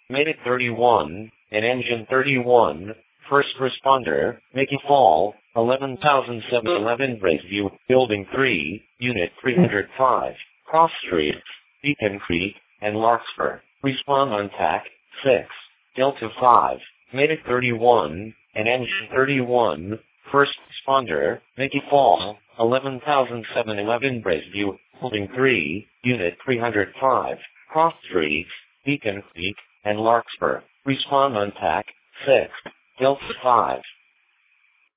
Medic 31, and Engine 31, first responder, Mickey Fall, 11,711 Brazeview, Building 3, Unit 305, Cross Street, Beacon Creek, and Larkspur. Respond on TAC 6, Delta 5, Medic 31, and Engine 31, first responder, Mickey Fall, 11,711 Brazeview, Building 3, Unit 305, Cross Street, Beacon Creek, and Larkspur. Respond on TAC 6, Delta 5.